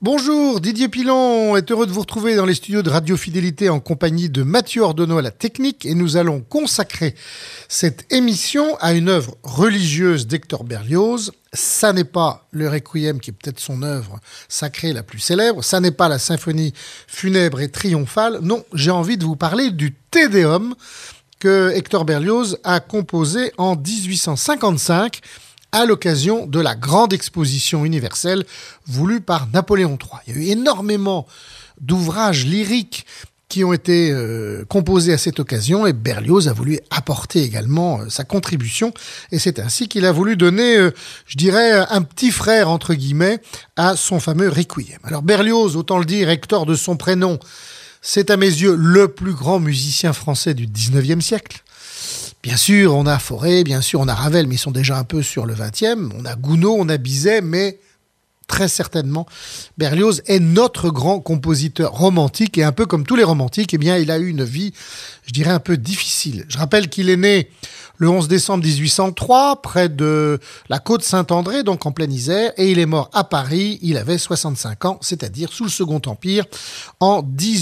Bonjour, Didier Pilon est heureux de vous retrouver dans les studios de Radio Fidélité en compagnie de Mathieu Ordonneau à la technique et nous allons consacrer cette émission à une œuvre religieuse d'Hector Berlioz. Ça n'est pas le Requiem qui est peut-être son œuvre sacrée la plus célèbre, ça n'est pas la symphonie funèbre et triomphale, non, j'ai envie de vous parler du Te Deum que Hector Berlioz a composé en 1855 à l'occasion de la grande exposition universelle voulue par Napoléon III. Il y a eu énormément d'ouvrages lyriques qui ont été composés à cette occasion et Berlioz a voulu apporter également sa contribution et c'est ainsi qu'il a voulu donner, je dirais, un petit frère, entre guillemets, à son fameux Requiem. Alors Berlioz, autant le dire, Hector de son prénom, c'est à mes yeux le plus grand musicien français du 19e siècle. Bien sûr, on a Fauré, bien sûr, on a Ravel, mais ils sont déjà un peu sur le 20e. On a Gounod, on a Bizet, mais très certainement, Berlioz est notre grand compositeur romantique. Et un peu comme tous les romantiques, eh bien, il a eu une vie, je dirais, un peu difficile. Je rappelle qu'il est né le 11 décembre 1803, près de la côte Saint-André, donc en pleine Isère, et il est mort à Paris, il avait 65 ans, c'est-à-dire sous le Second Empire, en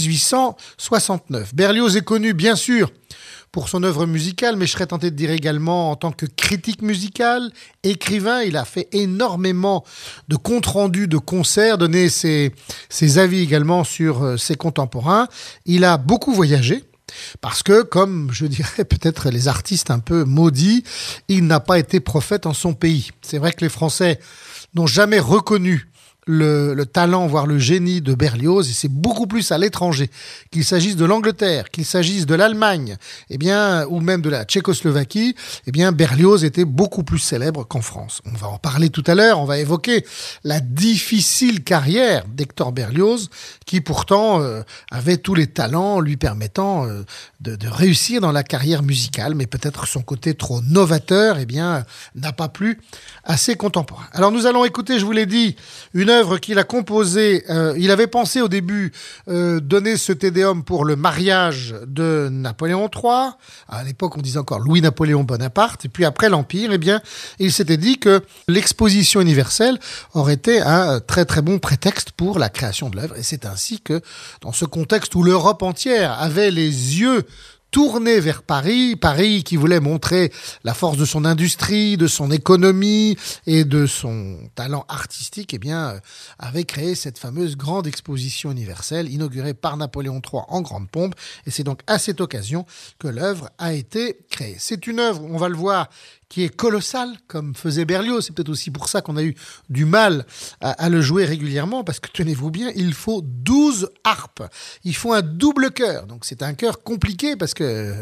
1869. Berlioz est connu, bien sûr, pour son œuvre musicale, mais je serais tenté de dire également en tant que critique musical, écrivain, il a fait énormément de comptes rendus de concerts, donné ses avis également sur ses contemporains. Il a beaucoup voyagé, parce que, comme je dirais peut-être les artistes un peu maudits, il n'a pas été prophète en son pays. C'est vrai que les Français n'ont jamais reconnu le talent, voire le génie de Berlioz, et c'est beaucoup plus à l'étranger, qu'il s'agisse de l'Angleterre, qu'il s'agisse de l'Allemagne, eh bien, ou même de la Tchécoslovaquie, eh bien, Berlioz était beaucoup plus célèbre qu'en France. On va en parler tout à l'heure, on va évoquer la difficile carrière d'Hector Berlioz, qui pourtant avait tous les talents lui permettant de réussir dans la carrière musicale, mais peut-être son côté trop novateur, eh bien, n'a pas plu à ses contemporains. Alors nous allons écouter, je vous l'ai dit, une œuvre qu'il a composée. Il avait pensé au début donner ce Te Deum pour le mariage de Napoléon III. À l'époque, on disait encore Louis-Napoléon Bonaparte. Et puis après l'Empire, eh bien, il s'était dit que l'exposition universelle aurait été un très très bon prétexte pour la création de l'œuvre. Et c'est ainsi que, dans ce contexte où l'Europe entière avait les yeux tourné vers Paris, Paris qui voulait montrer la force de son industrie, de son économie et de son talent artistique, eh bien, avait créé cette fameuse grande exposition universelle inaugurée par Napoléon III en grande pompe. Et c'est donc à cette occasion que l'œuvre a été créée. C'est une œuvre, on va le voir, qui est colossal, comme faisait Berlioz. C'est peut-être aussi pour ça qu'on a eu du mal à le jouer régulièrement, parce que, tenez-vous bien, il faut 12 harpes. Il faut un double chœur. Donc c'est un chœur compliqué, parce que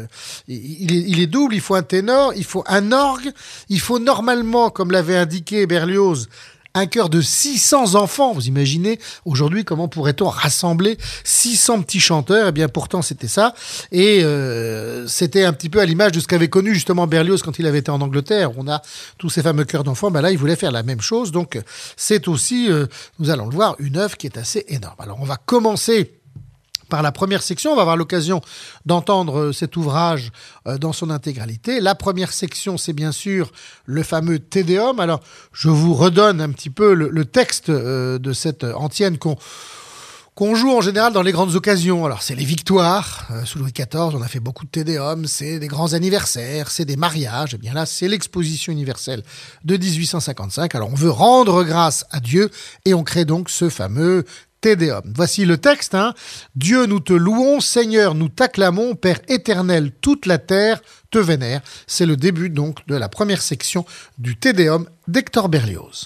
il est double, il faut un ténor, il faut un orgue, il faut normalement, comme l'avait indiqué Berlioz, un chœur de 600 enfants. Vous imaginez aujourd'hui comment pourrait-on rassembler 600 petits chanteurs? Eh bien pourtant c'était ça. Et c'était un petit peu à l'image de ce qu'avait connu justement Berlioz quand il avait été en Angleterre. On a tous ces fameux chœurs d'enfants. Ben là il voulait faire la même chose. Donc c'est aussi, nous allons le voir, une œuvre qui est assez énorme. Alors on va commencer par la première section, on va avoir l'occasion d'entendre cet ouvrage dans son intégralité. La première section, c'est bien sûr le fameux Te Deum. Alors, je vous redonne un petit peu le texte de cette antienne qu'on joue en général dans les grandes occasions. Alors, c'est les victoires. Sous Louis XIV, on a fait beaucoup de Te Deum. C'est des grands anniversaires, c'est des mariages. Et bien là, c'est l'exposition universelle de 1855. Alors, on veut rendre grâce à Dieu et on crée donc ce fameux Te Deum. Voici le texte. Dieu, nous te louons, Seigneur, nous t'acclamons, Père éternel, toute la terre te vénère. C'est le début donc de la première section du Te Deum d'Hector Berlioz.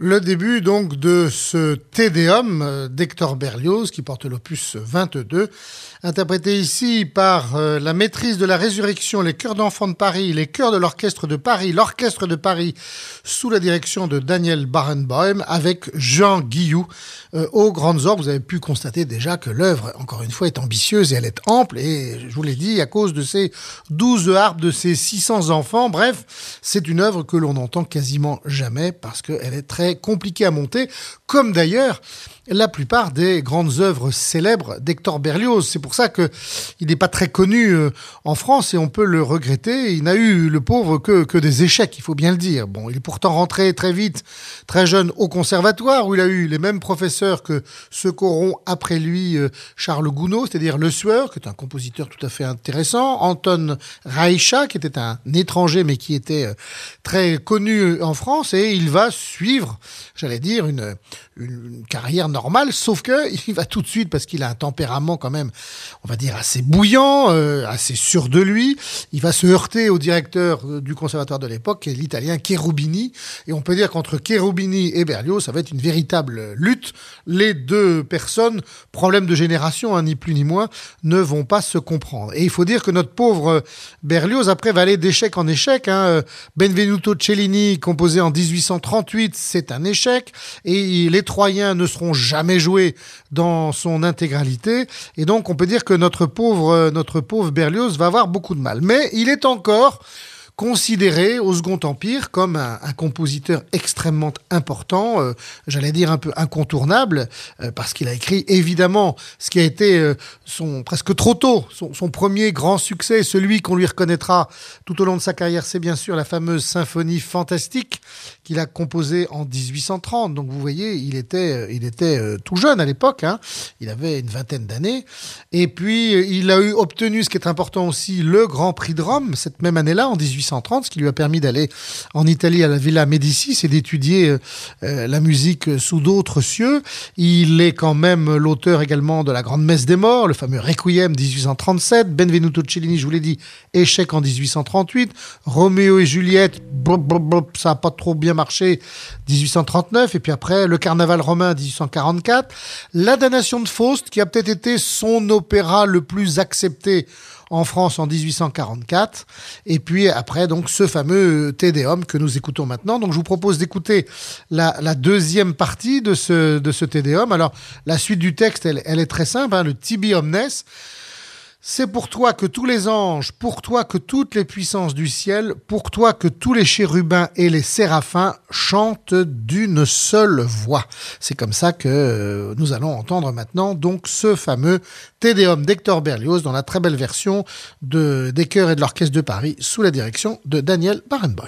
Le début donc de ce Te Deum d'Hector Berlioz qui porte l'opus 22, interprété ici par la maîtrise de la résurrection, les chœurs d'enfants de Paris, les chœurs de l'orchestre de Paris, l'orchestre de Paris sous la direction de Daniel Barenboim avec Jean Guillou aux grandes orgues. Vous avez pu constater déjà que l'œuvre, encore une fois, est ambitieuse et elle est ample et je vous l'ai dit, à cause de ces 12 harpes, de ces 600 enfants, bref, c'est une œuvre que l'on n'entend quasiment jamais parce qu'elle est très compliquée à monter, comme d'ailleurs la plupart des grandes œuvres célèbres d'Hector Berlioz. C'est pour ça que il n'est pas très connu en France et on peut le regretter. Il n'a eu, le pauvre, que des échecs, il faut bien le dire. Bon, il est pourtant rentré très vite, très jeune, au conservatoire où il a eu les mêmes professeurs que ceux qu'auront après lui Charles Gounod, c'est-à-dire Le Sueur, qui est un compositeur tout à fait intéressant, Anton Reicha, qui était un étranger mais qui était très connu en France, et il va suivre, j'allais dire, une carrière normale, sauf que il va tout de suite, parce qu'il a un tempérament quand même, on va dire, assez bouillant, assez sûr de lui, il va se heurter au directeur du conservatoire de l'époque, qui est l'italien Cherubini, et on peut dire qu'entre Cherubini et Berlioz, ça va être une véritable lutte. Les deux personnes, problème de génération, ni plus ni moins, ne vont pas se comprendre. Et il faut dire que notre pauvre Berlioz, après, va aller d'échec en échec. Benvenuto Cellini, composé en 1838, c'est un échec, et les Troyens ne seront jamais joués dans son intégralité, et donc on peut dire que notre pauvre Berlioz va avoir beaucoup de mal. Mais il est encore considéré au Second Empire comme un compositeur extrêmement important, j'allais dire un peu incontournable, parce qu'il a écrit évidemment ce qui a été presque trop tôt, son premier grand succès, celui qu'on lui reconnaîtra tout au long de sa carrière, c'est bien sûr la fameuse symphonie fantastique qu'il a composée en 1830. Donc vous voyez, il était tout jeune à l'époque, il avait une vingtaine d'années, et puis il a obtenu, ce qui est important aussi, le Grand Prix de Rome cette même année-là, en 1830, ce qui lui a permis d'aller en Italie à la Villa Médicis et d'étudier la musique sous d'autres cieux. Il est quand même l'auteur également de la Grande Messe des Morts, le fameux Requiem 1837, Benvenuto Cellini, je vous l'ai dit, échec en 1838, Roméo et Juliette, ça n'a pas trop bien marché, 1839, et puis après le Carnaval romain 1844, La Damnation de Faust, qui a peut-être été son opéra le plus accepté en France en 1844, et puis après donc ce fameux Te Deum que nous écoutons maintenant. Donc je vous propose d'écouter la deuxième partie de ce Te Deum. Alors la suite du texte, elle est très simple, le Tibi Omnes. C'est pour toi que tous les anges, pour toi que toutes les puissances du ciel, pour toi que tous les chérubins et les séraphins chantent d'une seule voix. C'est comme ça que nous allons entendre maintenant donc ce fameux Te Deum d'Hector Berlioz dans la très belle version des chœurs et de l'orchestre de Paris sous la direction de Daniel Barenboim.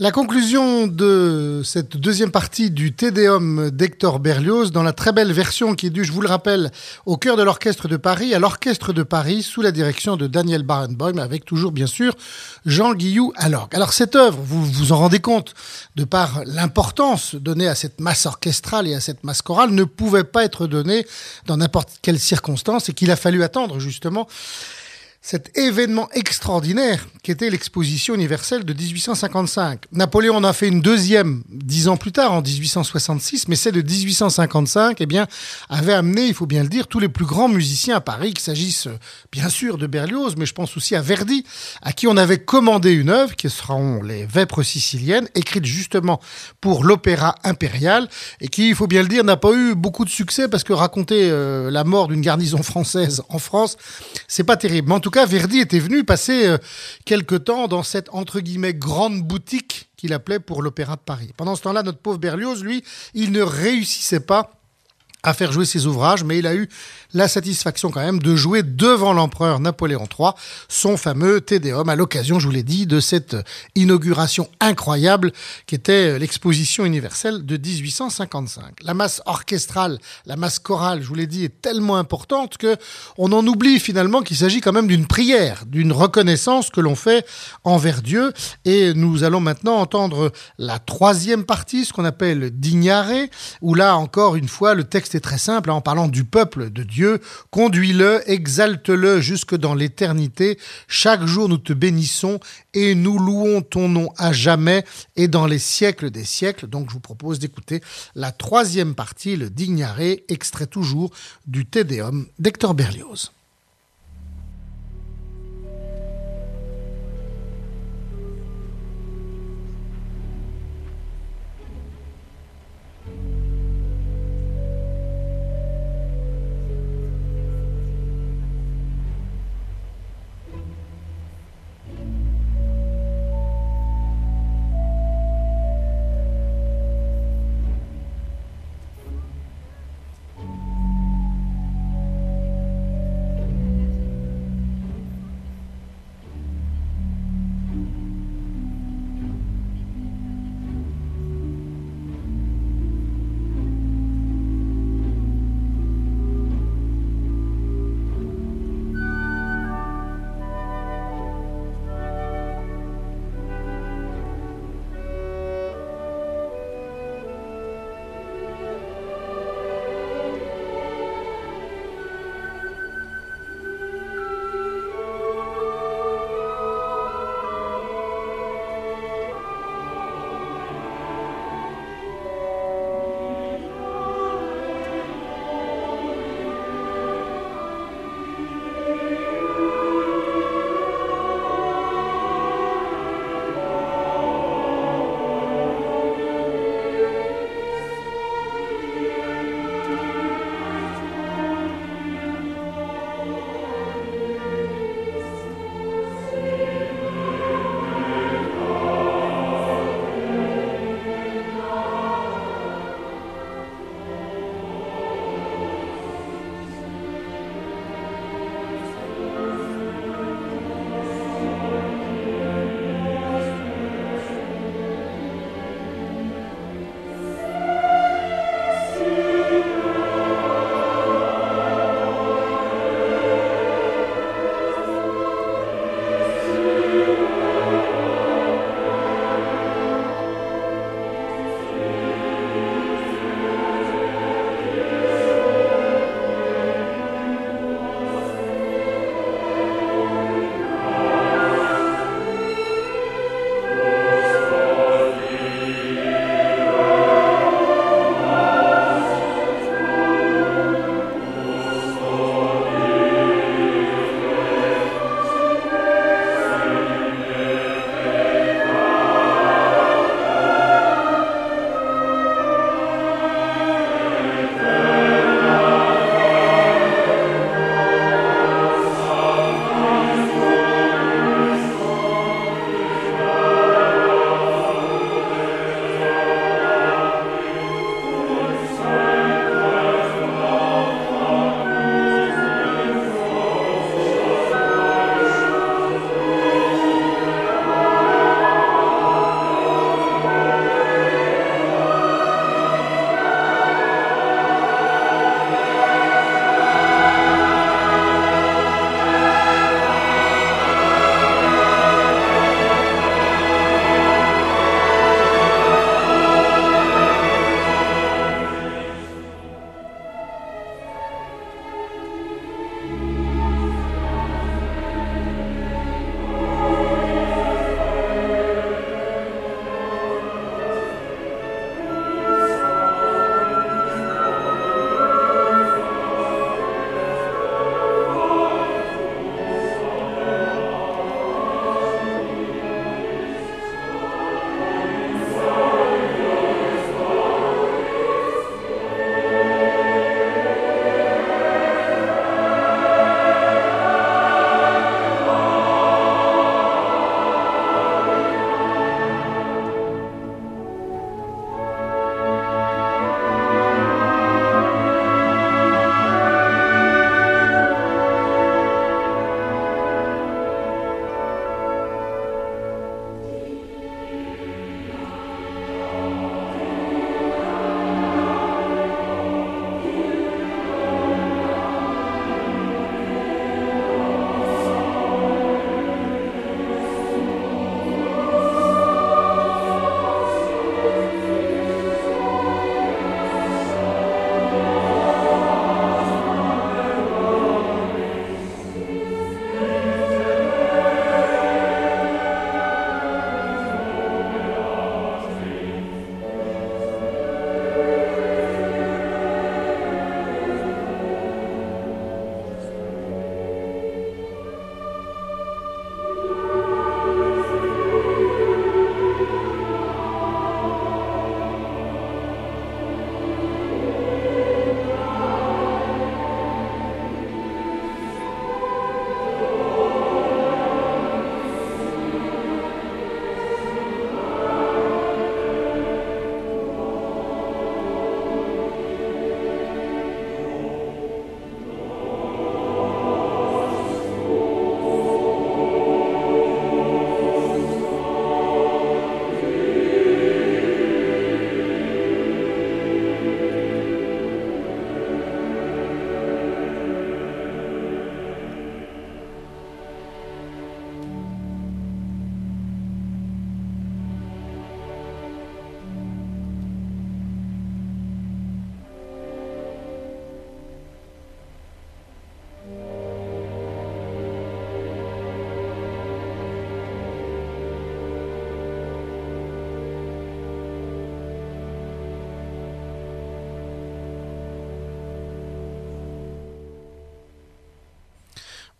La conclusion de cette deuxième partie du Te Deum d'Hector Berlioz dans la très belle version qui est due, je vous le rappelle, au cœur de l'Orchestre de Paris, à l'Orchestre de Paris, sous la direction de Daniel Barenboim, avec toujours bien sûr Jean Guillou à l'orgue. Alors cette œuvre, vous vous en rendez compte, de par l'importance donnée à cette masse orchestrale et à cette masse chorale, ne pouvait pas être donnée dans n'importe quelle circonstance et qu'il a fallu attendre justement cet événement extraordinaire qu'était l'exposition universelle de 1855. Napoléon en a fait une deuxième 10 ans plus tard, en 1866, mais celle de 1855, eh bien, avait amené, il faut bien le dire, tous les plus grands musiciens à Paris, qu'il s'agisse bien sûr de Berlioz, mais je pense aussi à Verdi, à qui on avait commandé une œuvre, qui seront les Vêpres siciliennes, écrite justement pour l'Opéra impérial, et qui, il faut bien le dire, n'a pas eu beaucoup de succès, parce que raconter la mort d'une garnison française en France, c'est pas terrible. Mais en tout cas, Verdi était venu passer quelque temps dans cette, entre guillemets, grande boutique qu'il appelait pour l'Opéra de Paris. Pendant ce temps-là, notre pauvre Berlioz, lui, il ne réussissait pas à faire jouer ses ouvrages, mais il a eu la satisfaction quand même de jouer devant l'empereur Napoléon III son fameux Te Deum à l'occasion, je vous l'ai dit, de cette inauguration incroyable qui était l'exposition universelle de 1855. La masse orchestrale, la masse chorale, je vous l'ai dit, est tellement importante que on en oublie finalement qu'il s'agit quand même d'une prière, d'une reconnaissance que l'on fait envers Dieu. Et nous allons maintenant entendre la troisième partie, ce qu'on appelle Dignare, où là encore une fois le texte est très simple, en parlant du peuple de Dieu. Conduis-le, exalte-le jusque dans l'éternité. Chaque jour nous te bénissons et nous louons ton nom à jamais et dans les siècles des siècles. Donc je vous propose d'écouter la troisième partie, le Dignare, extrait toujours du Te Deum d'Hector Berlioz.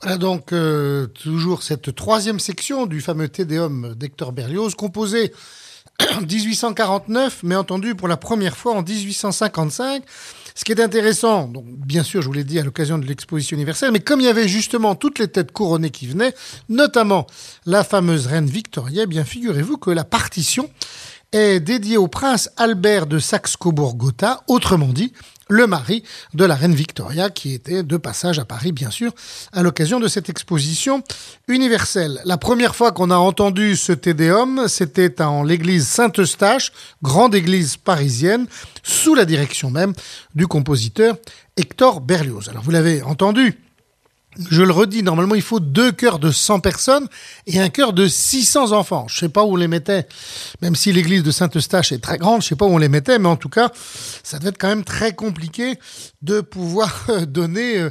Voilà donc toujours cette troisième section du fameux Te Deum d'Hector Berlioz, composé en 1849, mais entendu pour la première fois en 1855. Ce qui est intéressant, donc bien sûr, je vous l'ai dit à l'occasion de l'exposition universelle, mais comme il y avait justement toutes les têtes couronnées qui venaient, notamment la fameuse reine Victoria, eh bien figurez-vous que la partition est dédiée au prince Albert de Saxe-Cobourg-Gotha, autrement dit, le mari de la reine Victoria, qui était de passage à Paris, bien sûr, à l'occasion de cette exposition universelle. La première fois qu'on a entendu ce Te Deum, c'était en l'église Saint-Eustache, grande église parisienne, sous la direction même du compositeur Hector Berlioz. Alors, vous l'avez entendu, je le redis, normalement, il faut 2 chœurs de 100 personnes et un chœur de 600 enfants. Je ne sais pas où on les mettait, même si l'église de Saint-Eustache est très grande, je ne sais pas où on les mettait, mais en tout cas, ça devait être quand même très compliqué de pouvoir donner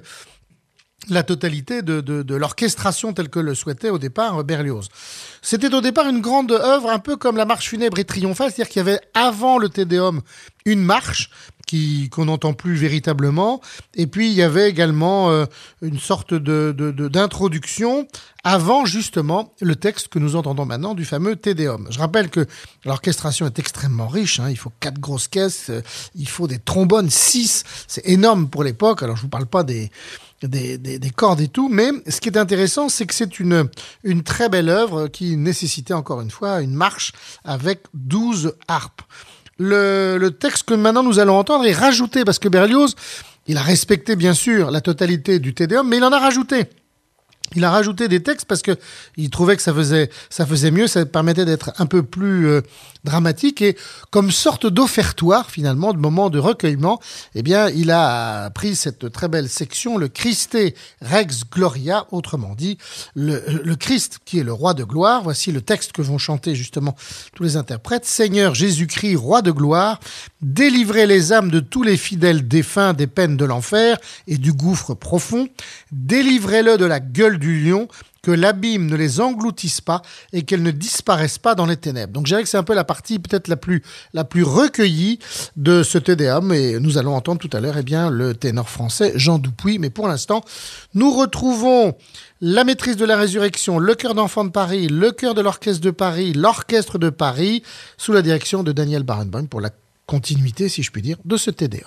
la totalité de l'orchestration telle que le souhaitait au départ Berlioz. C'était au départ une grande œuvre, un peu comme la marche funèbre et triomphale, c'est-à-dire qu'il y avait avant le Te Deum une marche qu'on n'entend plus véritablement, et puis il y avait également une sorte d'introduction avant justement le texte que nous entendons maintenant du fameux Te Deum. Je rappelle que l'orchestration est extrêmement riche, il faut 4 grosses caisses, il faut des trombones, 6, c'est énorme pour l'époque. Alors je vous parle pas des cordes et tout, mais ce qui est intéressant, c'est que c'est une très belle œuvre qui nécessitait encore une fois une marche avec 12 harpes. Le texte que maintenant nous allons entendre est rajouté, parce que Berlioz, il a respecté bien sûr la totalité du Te Deum, mais il en a rajouté. Il a rajouté des textes parce que il trouvait que ça faisait mieux, ça permettait d'être un peu plus dramatique, et comme sorte d'offertoire finalement, de moment de recueillement, eh bien il a pris cette très belle section, le Christe Rex Gloria, autrement dit le Christ qui est le roi de gloire. Voici le texte que vont chanter justement tous les interprètes. Seigneur Jésus-Christ, roi de gloire, délivrez les âmes de tous les fidèles défunts des peines de l'enfer et du gouffre profond, délivrez-le de la gueule du lion, que l'abîme ne les engloutisse pas et qu'elles ne disparaissent pas dans les ténèbres. Donc je dirais que c'est un peu la partie peut-être la plus recueillie de ce Te Deum, et nous allons entendre tout à l'heure le ténor français Jean Dupuy. Mais pour l'instant, nous retrouvons la Maîtrise de la Résurrection, le Chœur d'Enfants de Paris, le Chœur de l'Orchestre de Paris, l'Orchestre de Paris, sous la direction de Daniel Barenboim pour la continuité, si je puis dire, de ce Te Deum.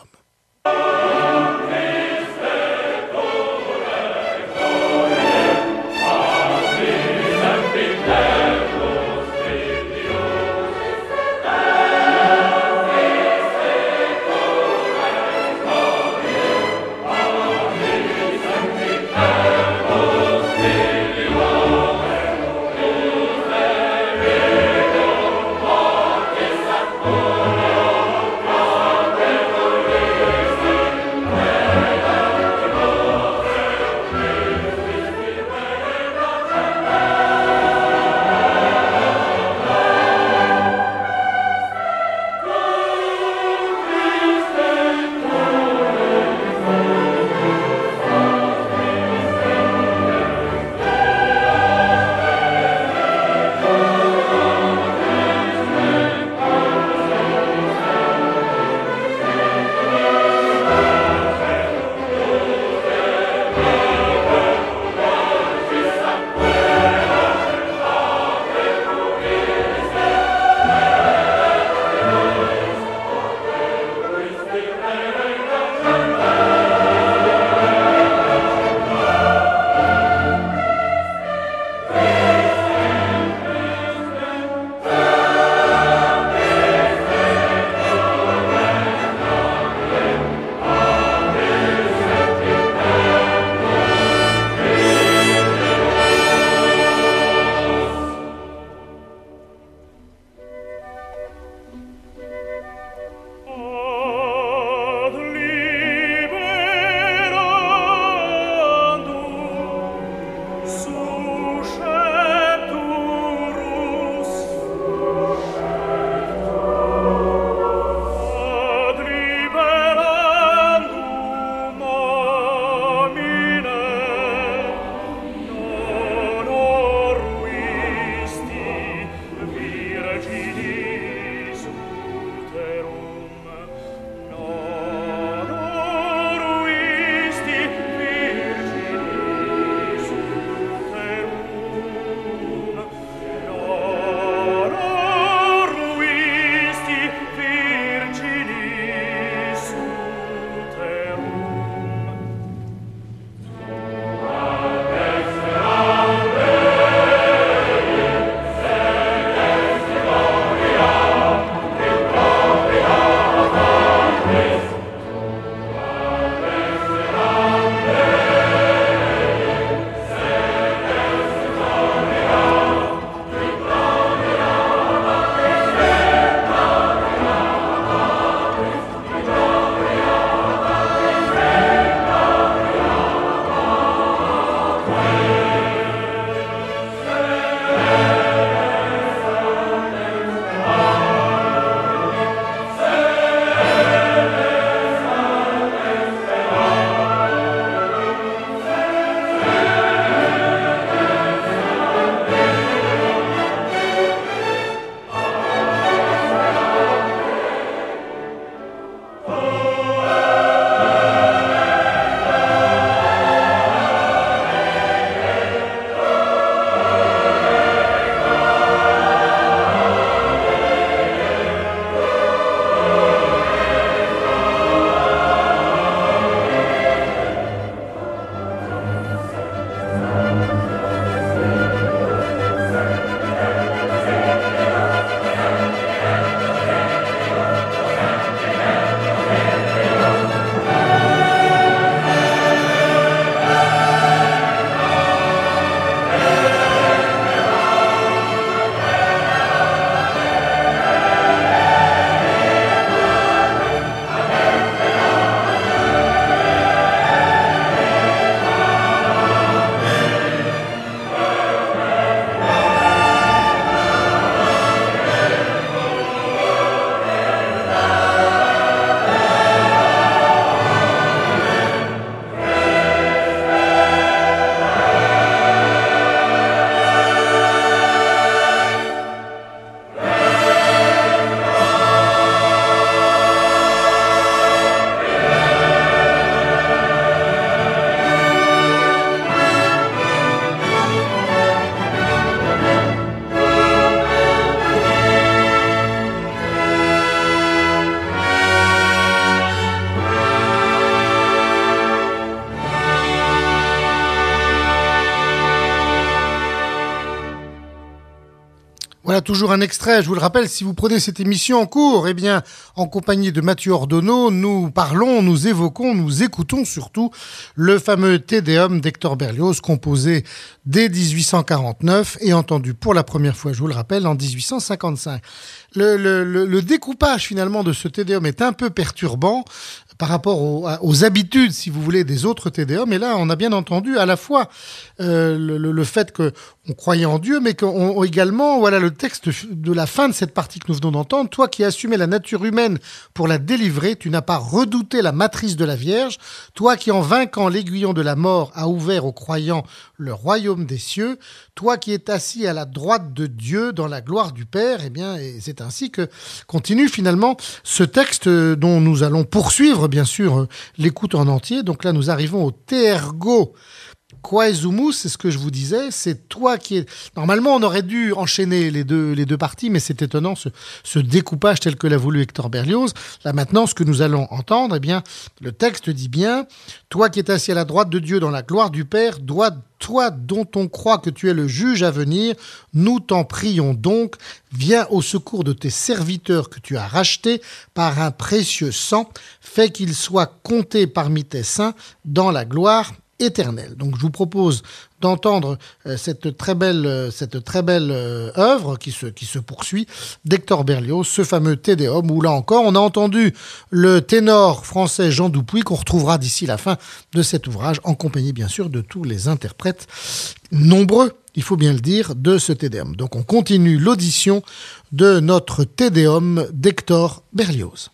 Voilà toujours un extrait. Je vous le rappelle, si vous prenez cette émission en cours, eh bien, en compagnie de Mathieu Ordonneau, nous parlons, nous évoquons, nous écoutons surtout le fameux Te Deum d'Hector Berlioz, composé dès 1849 et entendu pour la première fois, je vous le rappelle, en 1855. Le découpage finalement de ce Te Deum est un peu perturbant par rapport aux habitudes, si vous voulez, des autres Te Deum. Et là, on a bien entendu à la fois le fait qu'on croyait en Dieu, mais qu'on également, voilà, le texte de la fin de cette partie que nous venons d'entendre. Toi qui assumais la nature humaine pour la délivrer, tu n'as pas redouté la matrice de la Vierge. Toi qui, en vainquant l'aiguillon de la mort, a ouvert aux croyants le royaume des cieux. Toi qui es assis à la droite de Dieu dans la gloire du Père. Eh bien, et c'est ainsi que continue finalement ce texte dont nous allons poursuivre, bien sûr, l'écoute en entier. Donc là, nous arrivons au Te Ergo Quaesumus, c'est ce que je vous disais, c'est toi qui es... Normalement, on aurait dû enchaîner les deux parties, mais c'est étonnant, ce découpage tel que l'a voulu Hector Berlioz. Là, maintenant, ce que nous allons entendre, eh bien, le texte dit bien, « Toi qui es assis à la droite de Dieu dans la gloire du Père, toi dont on croit que tu es le juge à venir, nous t'en prions donc, viens au secours de tes serviteurs que tu as rachetés par un précieux sang, fais qu'ils soient comptés parmi tes saints dans la gloire éternelle. » Donc je vous propose d'entendre cette très belle œuvre qui se poursuit d'Hector Berlioz, ce fameux Te Deum, où là encore on a entendu le ténor français Jean Dupuy, qu'on retrouvera d'ici la fin de cet ouvrage, en compagnie bien sûr de tous les interprètes nombreux, il faut bien le dire, de ce Te Deum. Donc on continue l'audition de notre Te Deum d'Hector Berlioz.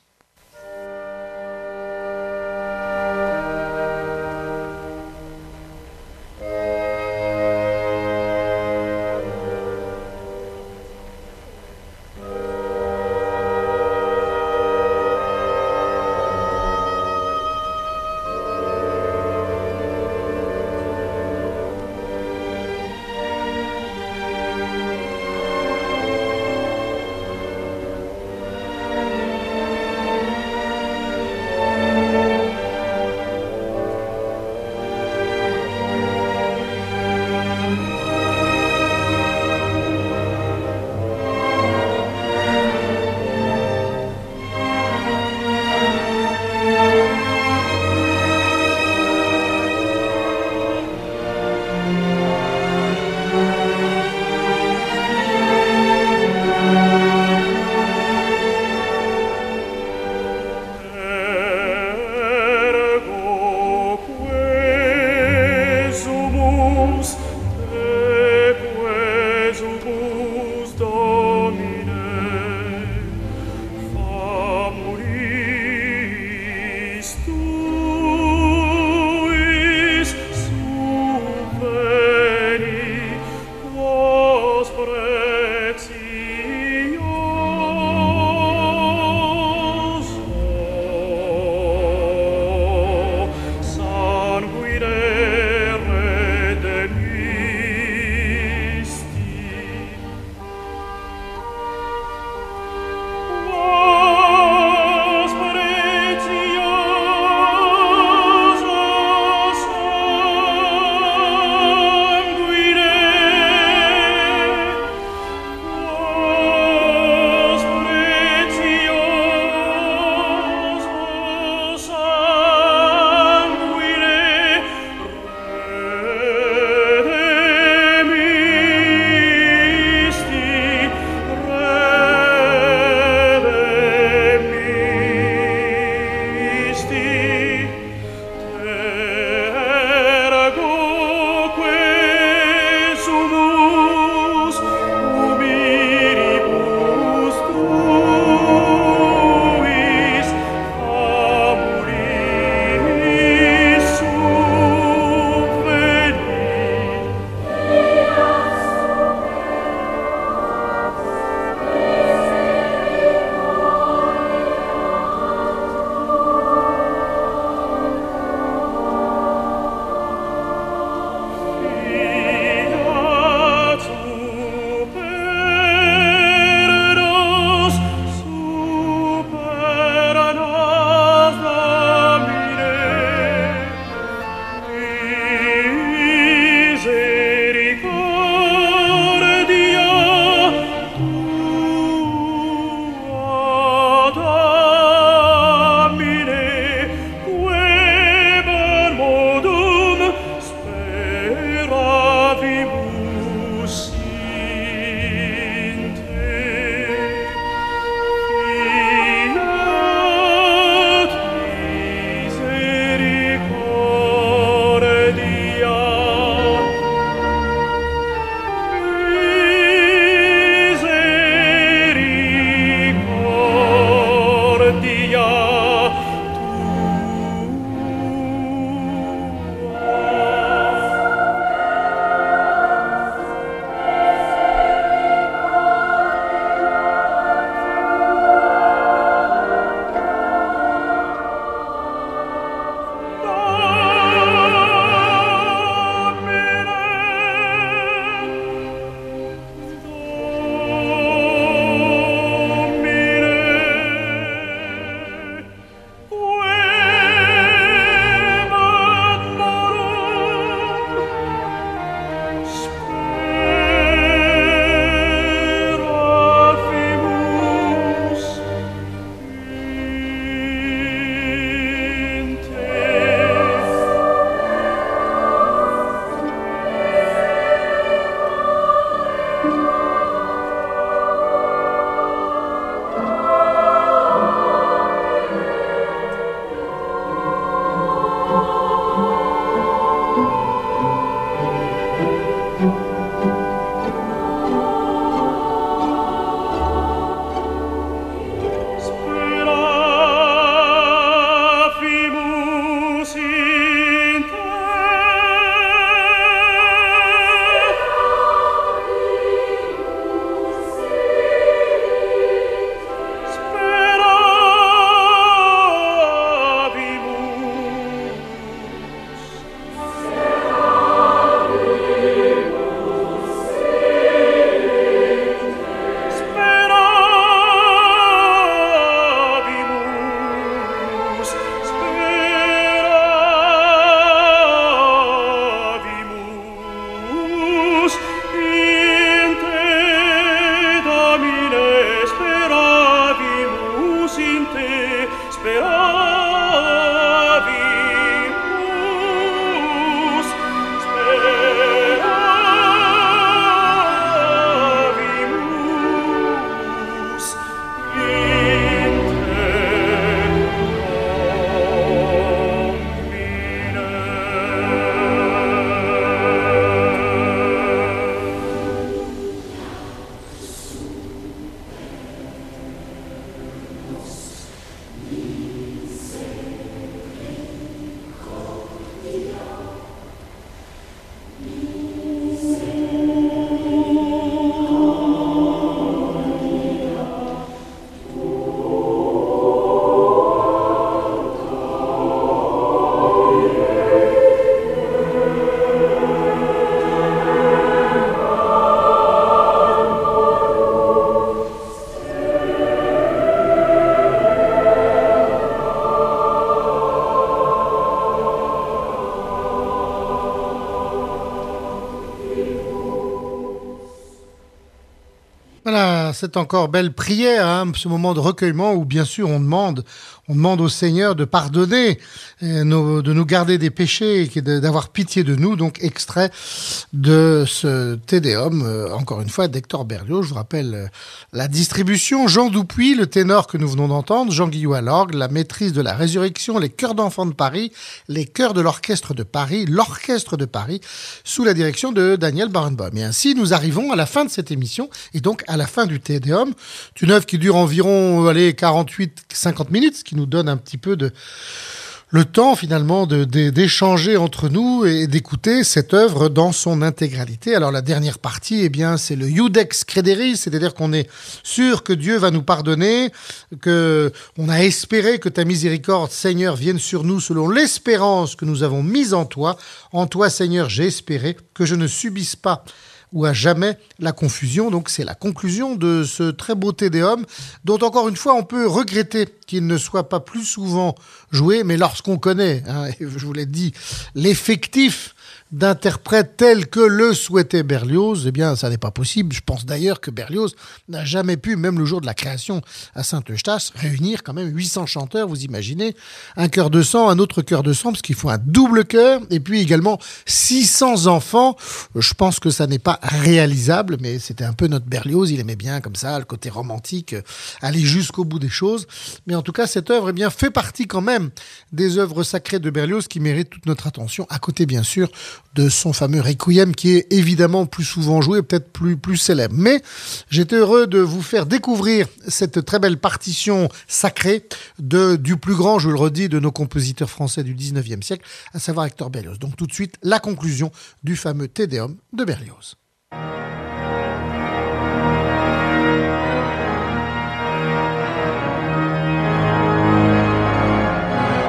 à cette encore belle prière, ce moment de recueillement où bien sûr on demande au Seigneur de pardonner, de nous garder des péchés et d'avoir pitié de nous. Donc extrait de ce Te Deum, encore une fois d'Hector Berlioz. Je vous rappelle la distribution: Jean Dupuis, le ténor que nous venons d'entendre, Jean Guillot à l'orgue, la maîtrise de la résurrection, les chœurs d'enfants de Paris, les chœurs de l'orchestre de Paris, l'orchestre de Paris, sous la direction de Daniel Barenboim. Et ainsi, nous arrivons à la fin de cette émission, et donc à la fin du Te Deum. C'est une œuvre qui dure environ 48-50 minutes, ce qui nous donne un petit peu le temps finalement d'échanger entre nous et d'écouter cette œuvre dans son intégralité. Alors la dernière partie, c'est le Iudex Crederis, c'est-à-dire qu'on est sûr que Dieu va nous pardonner, que on a espéré que ta miséricorde, Seigneur, vienne sur nous selon l'espérance que nous avons mise en toi. En toi, Seigneur, j'ai espéré que je ne subisse pas ou à jamais la confusion. Donc c'est la conclusion de ce très beau Te Deum, dont encore une fois on peut regretter qu'il ne soit pas plus souvent joué, mais lorsqu'on connaît, et je vous l'ai dit, l'effectif d'interprètes tels que le souhaitait Berlioz, ça n'est pas possible. Je pense d'ailleurs que Berlioz n'a jamais pu, même le jour de la création à Saint-Eustache, réunir quand même 800 chanteurs, vous imaginez, un chœur de sang, un autre chœur de sang, parce qu'il faut un double chœur, et puis également 600 enfants. Je pense que ça n'est pas réalisable, mais c'était un peu notre Berlioz, il aimait bien comme ça, le côté romantique, aller jusqu'au bout des choses. Mais en tout cas, cette œuvre fait partie quand même des œuvres sacrées de Berlioz qui méritent toute notre attention, à côté bien sûr de son fameux Requiem qui est évidemment plus souvent joué, peut-être plus célèbre. Mais j'étais heureux de vous faire découvrir cette très belle partition sacrée du plus grand, je le redis, de nos compositeurs français du 19e siècle, à savoir Hector Berlioz. Donc tout de suite, la conclusion du fameux Te Deum de Berlioz.